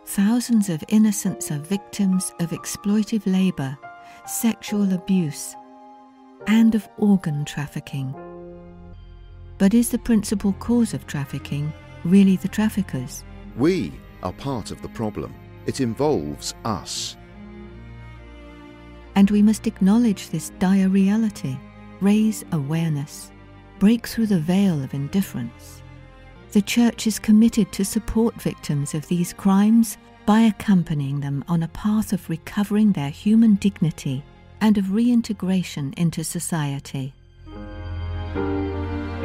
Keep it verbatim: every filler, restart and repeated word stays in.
thousands of innocents are victims of exploitive labour, sexual abuse, and of organ trafficking. But is the principal cause of trafficking really the traffickers? We are part of the problem. It involves us. And we must acknowledge this dire reality, raise awareness, break through the veil of indifference. The Church is committed to support victims of these crimes by accompanying them on a path of recovering their human dignity and of reintegration into society.